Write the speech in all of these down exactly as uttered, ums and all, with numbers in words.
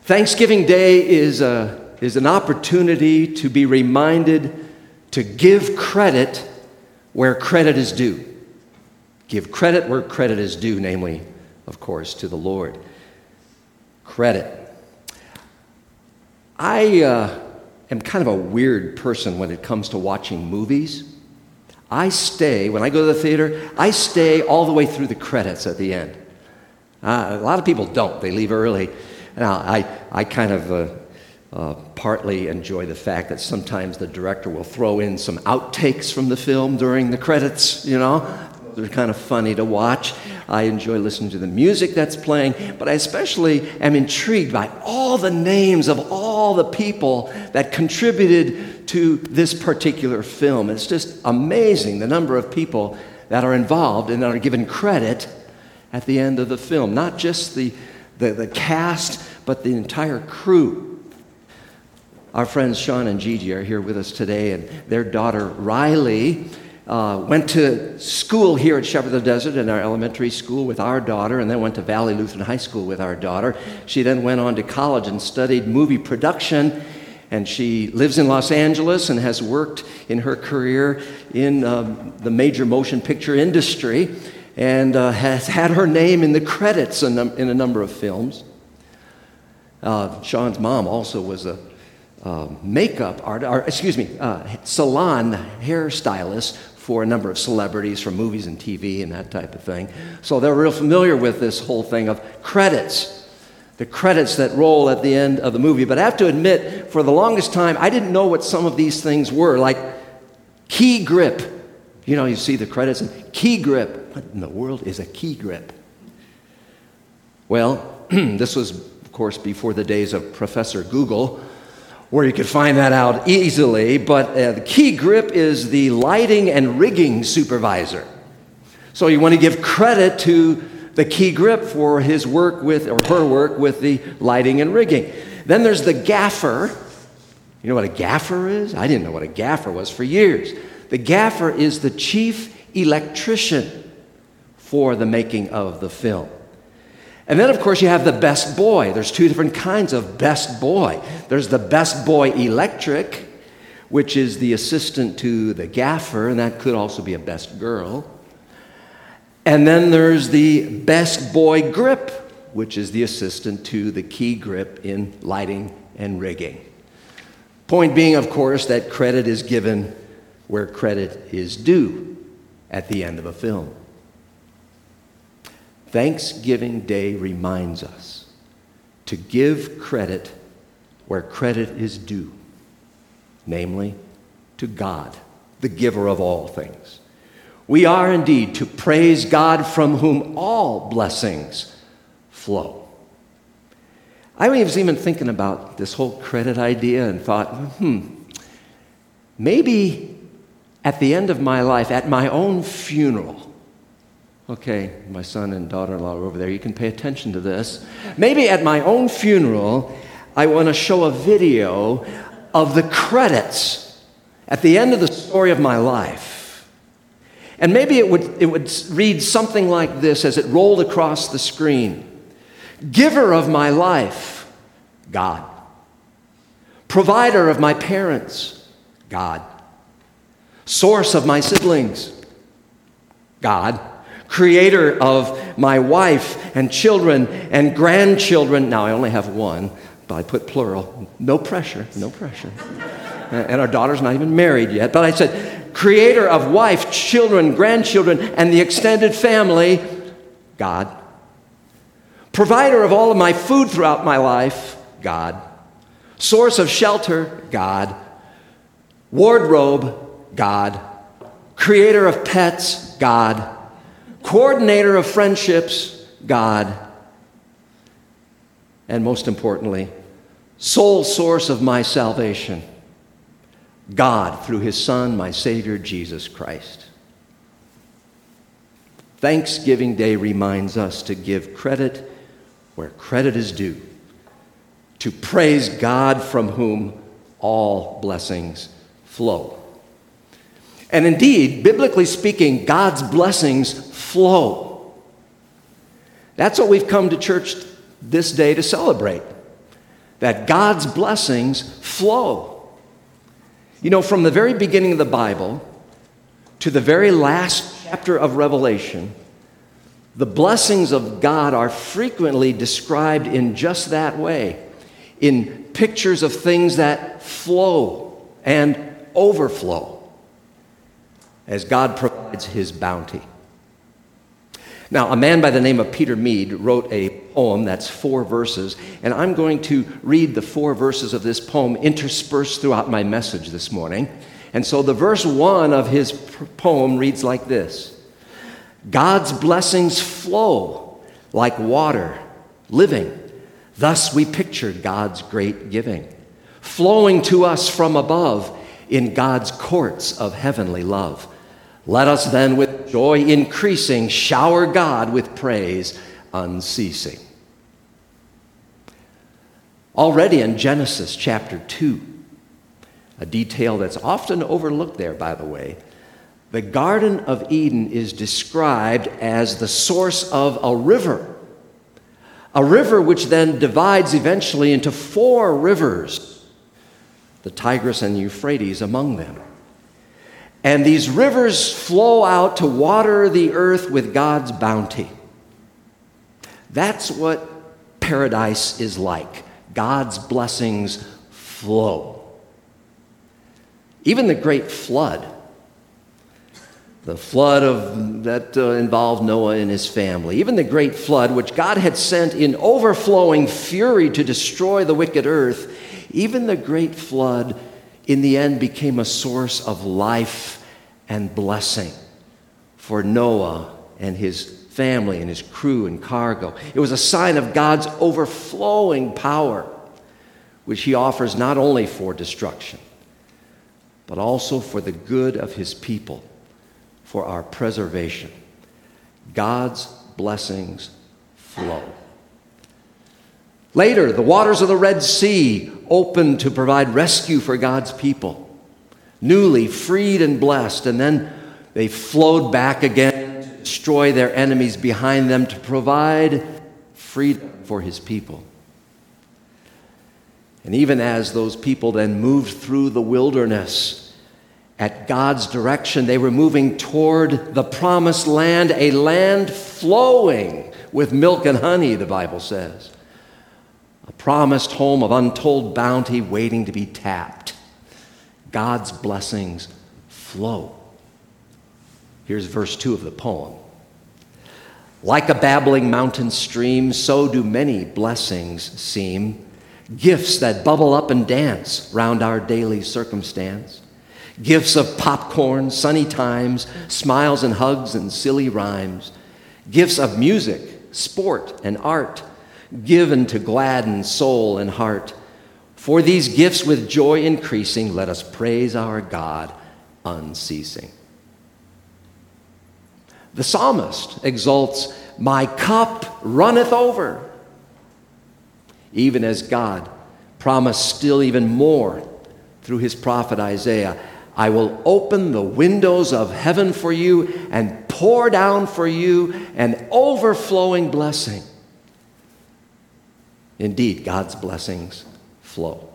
Thanksgiving Day is, a, is an opportunity to be reminded to give credit where credit is due. Give credit where credit is due, namely, of course, to the Lord. Credit. I uh, am kind of a weird person when it comes to watching movies. I stay, when I go to the theater, I stay all the way through the credits at the end. Uh, a lot of people don't. They leave early. Now, I, I kind of uh, uh, partly enjoy the fact that sometimes the director will throw in some outtakes from the film during the credits, you know. They're kind of funny to watch. I enjoy listening to the music that's playing, but I especially am intrigued by all the names of all the people that contributed to this particular film. It's just amazing the number of people that are involved and that are given credit at the end of the film. Not just the, the, the cast, but the entire crew. Our friends Sean and Gigi are here with us today, and their daughter Riley uh, went to school here at Shepherd of the Desert in our elementary school with our daughter, and then went to Valley Lutheran High School with our daughter. She then went on to college and studied movie production, and she lives in Los Angeles and has worked in her career in um, the major motion picture industry, and uh, has had her name in the credits in, in a number of films. Uh, Sean's mom also was a uh, makeup art, or excuse me, uh, salon hairstylist for a number of celebrities from movies and T V and that type of thing. So they're real familiar with this whole thing of credits, the credits that roll at the end of the movie. But I have to admit, for the longest time, I didn't know what some of these things were, like key grip. You know, you see the credits and key grip. What in the world is a key grip? Well, this was, of course, before the days of Professor Google, where you could find that out easily. But uh, the key grip is the lighting and rigging supervisor. So you want to give credit to the key grip for his work with, or her work with the lighting and rigging. Then there's the gaffer. You know what a gaffer is? I didn't know what a gaffer was for years. The gaffer is the chief electrician for the making of the film. And then, of course, you have the best boy. There's two different kinds of best boy. There's the best boy electric, which is the assistant to the gaffer, and that could also be a best girl. And then there's the best boy grip, which is the assistant to the key grip in lighting and rigging. Point being, of course, that credit is given where credit is due at the end of a film. Thanksgiving Day reminds us to give credit where credit is due, namely to God, the giver of all things. We are indeed to praise God from whom all blessings flow. I was even thinking about this whole credit idea and thought, hmm, maybe at the end of my life, at my own funeral, okay, my son and daughter-in-law are over there. You can pay attention to this. Maybe at my own funeral, I want to show a video of the credits at the end of the story of my life. And maybe it would, it would read something like this as it rolled across the screen. Giver of my life, God. Provider of my parents, God. Source of my siblings, God. Creator of my wife and children and grandchildren. Now, I only have one, but I put plural. No pressure, no pressure. And our daughter's not even married yet. But I said, creator of wife, children, grandchildren, and the extended family, God. Provider of all of my food throughout my life, God. Source of shelter, God. Wardrobe, God. Creator of pets, God. Coordinator of friendships, God. And most importantly, sole source of my salvation, God, through his Son, my Savior, Jesus Christ. Thanksgiving Day reminds us to give credit where credit is due, to praise God from whom all blessings flow. And indeed, biblically speaking, God's blessings flow. That's what we've come to church this day to celebrate. that God's blessings flow. You know, from the very beginning of the Bible to the very last chapter of Revelation, the blessings of God are frequently described in just that way, in pictures of things that flow and overflow as God provides his bounty. Now, a man by the name of Peter Mead wrote a poem that's four verses, and I'm going to read the four verses of this poem interspersed throughout my message this morning. And so the verse one of his poem reads like this: God's blessings flow like water, living. Thus we pictured God's great giving, flowing to us from above in God's courts of heavenly love. Let us then with joy increasing shower God with praise unceasing. Already in Genesis chapter two, a detail that's often overlooked there, by the way, the Garden of Eden is described as the source of a river, a river which then divides eventually into four rivers, the Tigris and Euphrates among them. And these rivers flow out to water the earth with God's bounty. That's what paradise is like. God's blessings flow. Even the great flood, the flood of, that uh, involved Noah and his family, even the great flood, which God had sent in overflowing fury to destroy the wicked earth, even the great flood in the end became a source of life and blessing for Noah and his family and his crew and cargo. It was a sign of God's overflowing power, which he offers not only for destruction, but also for the good of his people, for our preservation. God's blessings flow. Later, the waters of the Red Sea opened to provide rescue for God's people, newly freed and blessed, and then they flowed back again to destroy their enemies behind them to provide freedom for his people. And even as those people then moved through the wilderness, at God's direction, they were moving toward the promised land, a land flowing with milk and honey, the Bible says. A promised home of untold bounty waiting to be tapped. God's blessings flow. Here's verse two of the poem. Like a babbling mountain stream, so do many blessings seem, gifts that bubble up and dance round our daily circumstance. Gifts of popcorn, sunny times, smiles and hugs and silly rhymes. Gifts of music, sport, and art, given to gladden soul and heart. For these gifts with joy increasing, let us praise our God unceasing. The psalmist exults, my cup runneth over. Even as God promised still even more through his prophet Isaiah, I will open the windows of heaven for you and pour down for you an overflowing blessing. Indeed, God's blessings flow.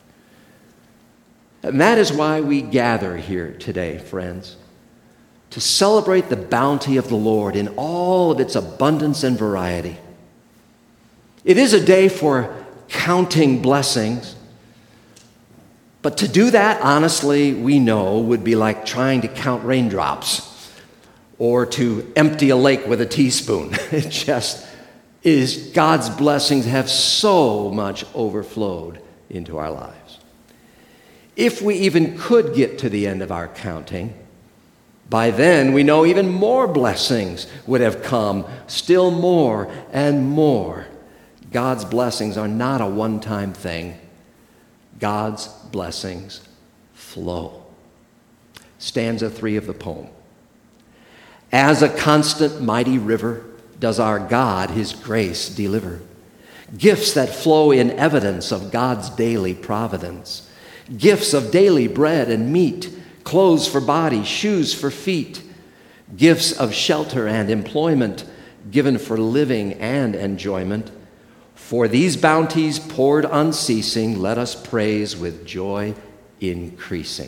And that is why we gather here today, friends, to celebrate the bounty of the Lord in all of its abundance and variety. It is a day for counting blessings, but to do that, honestly, we know would be like trying to count raindrops or to empty a lake with a teaspoon. It just is, God's blessings have so much overflowed into our lives. If we even could get to the end of our counting, by then we know even more blessings would have come, still more and more. God's blessings are not a one-time thing. God's blessings flow. Stanza three of the poem. As a constant mighty river does our God his grace deliver. Gifts that flow in evidence of God's daily providence. Gifts of daily bread and meat, clothes for body, shoes for feet. Gifts of shelter and employment given for living and enjoyment. For these bounties poured unceasing, let us praise with joy increasing.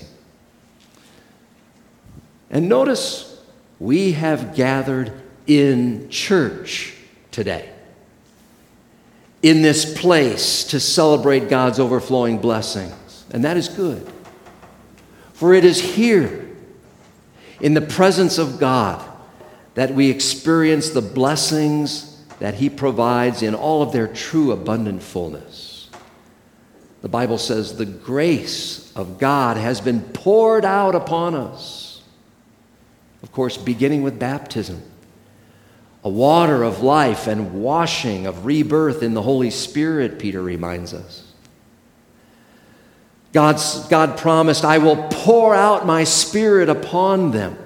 And notice, we have gathered in church today, in this place to celebrate God's overflowing blessings. And that is good. For it is here, in the presence of God, that we experience the blessings that He provides in all of their true abundant fullness. The Bible says the grace of God has been poured out upon us. Of course, beginning with baptism, a water of life and washing of rebirth in the Holy Spirit, Peter reminds us. God's, God promised, I will pour out my Spirit upon them.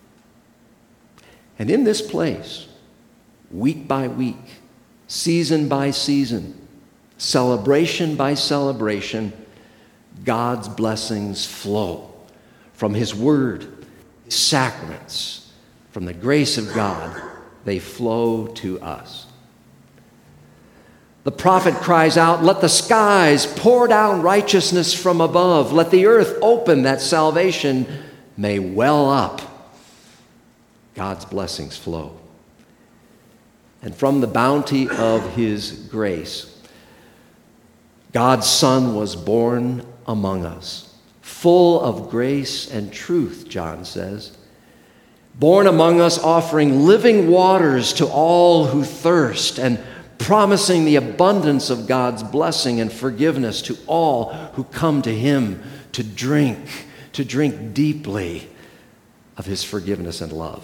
And in this place, week by week, season by season, celebration by celebration, God's blessings flow from His Word, His sacraments, from the grace of God. They flow to us. The prophet cries out, let the skies pour down righteousness from above. Let the earth open that salvation may well up. God's blessings flow. And from the bounty of His grace, God's Son was born among us, full of grace and truth, John says. Born among us, offering living waters to all who thirst and promising the abundance of God's blessing and forgiveness to all who come to Him to drink, to drink deeply of His forgiveness and love.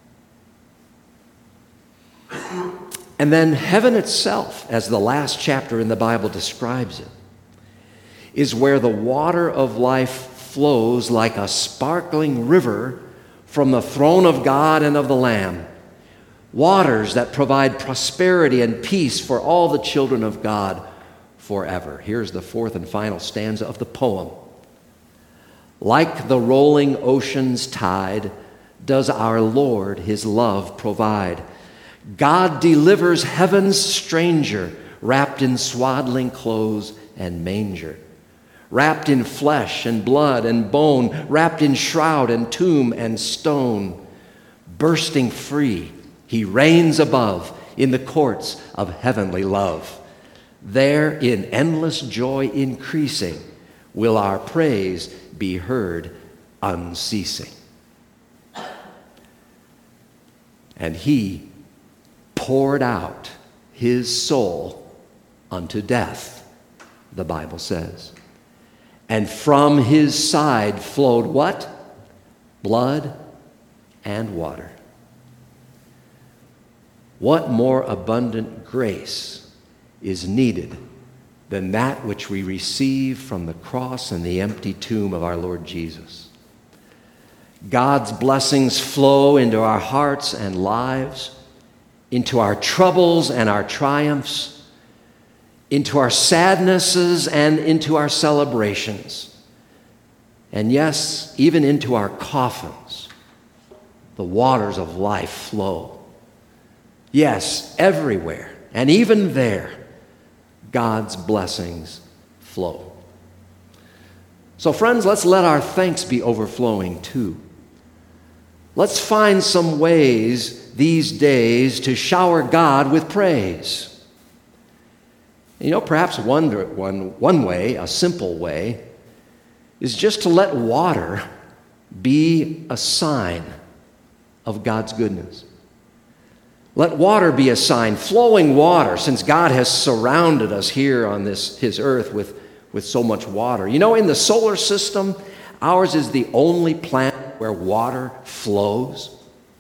And then heaven itself, as the last chapter in the Bible describes it, is where the water of life flows like a sparkling river from the throne of God and of the Lamb. Waters that provide prosperity and peace for all the children of God forever. Here's the fourth and final stanza of the poem. Like the rolling ocean's tide, does our Lord His love provide. God delivers heaven's stranger, wrapped in swaddling clothes and manger, wrapped in flesh and blood and bone, wrapped in shroud and tomb and stone. Bursting free, He reigns above in the courts of heavenly love. There, in endless joy increasing, will our praise be heard unceasing. And He poured out His soul unto death, the Bible says. And from His side flowed what? Blood and water. What more abundant grace is needed than that which we receive from the cross and the empty tomb of our Lord Jesus? God's blessings flow into our hearts and lives, into our troubles and our triumphs, into our sadnesses and into our celebrations, and yes, even into our coffins. The waters of life flow. Yes, everywhere, and even there, God's blessings flow. So friends, let's let our thanks be overflowing too. Let's find some ways these days to shower God with praise. You know, perhaps one, one, one way, a simple way, is just to let water be a sign of God's goodness. Let water be a sign, flowing water, since God has surrounded us here on this His earth with, with so much water. You know, in the solar system, ours is the only planet where water flows.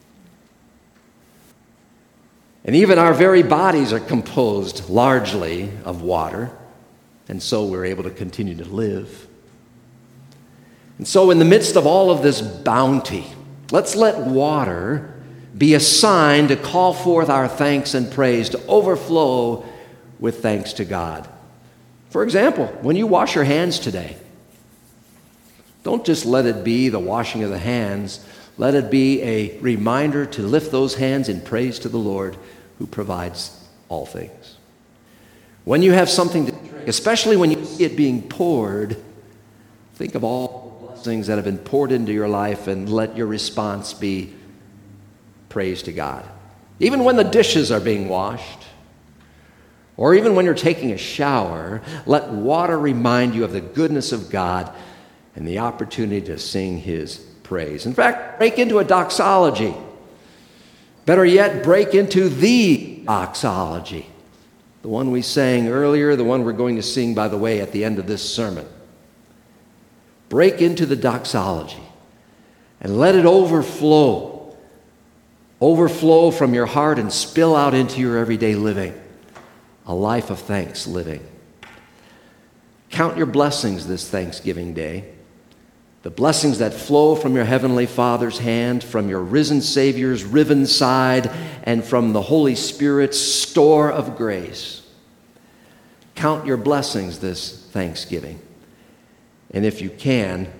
And even our very bodies are composed largely of water, and so we're able to continue to live. And so in the midst of all of this bounty, let's let water be a sign to call forth our thanks and praise, to overflow with thanks to God. For example, when you wash your hands today, don't just let it be the washing of the hands. Let it be a reminder to lift those hands in praise to the Lord who provides all things. When you have something to drink, especially when you see it being poured, think of all the blessings that have been poured into your life and let your response be praise to God. Even when the dishes are being washed, or even when you're taking a shower, let water remind you of the goodness of God and the opportunity to sing His praise. In fact, break into a doxology. Better yet, break into the doxology. The one we sang earlier, the one we're going to sing, by the way, at the end of this sermon. Break into the doxology and let it overflow. Overflow from your heart and spill out into your everyday living. A life of thanks living. Count your blessings this Thanksgiving Day. The blessings that flow from your Heavenly Father's hand, from your risen Savior's riven side, and from the Holy Spirit's store of grace. Count your blessings this Thanksgiving. And if you can,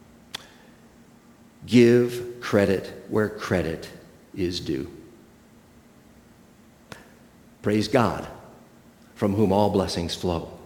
give credit where credit is due. Praise God, from whom all blessings flow.